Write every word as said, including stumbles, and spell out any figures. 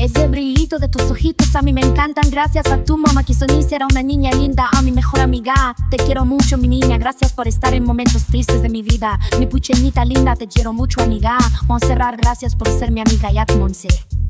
Ese brillito de tus ojitos a mí me encantan. Gracias a tu mamá que soniste, era una niña linda, a mi mejor amiga. Te quiero mucho, mi niña, gracias por estar en momentos tristes de mi vida. Mi puchenita linda, te quiero mucho, amiga. Montserrat, gracias por ser mi amiga, ya te Monse.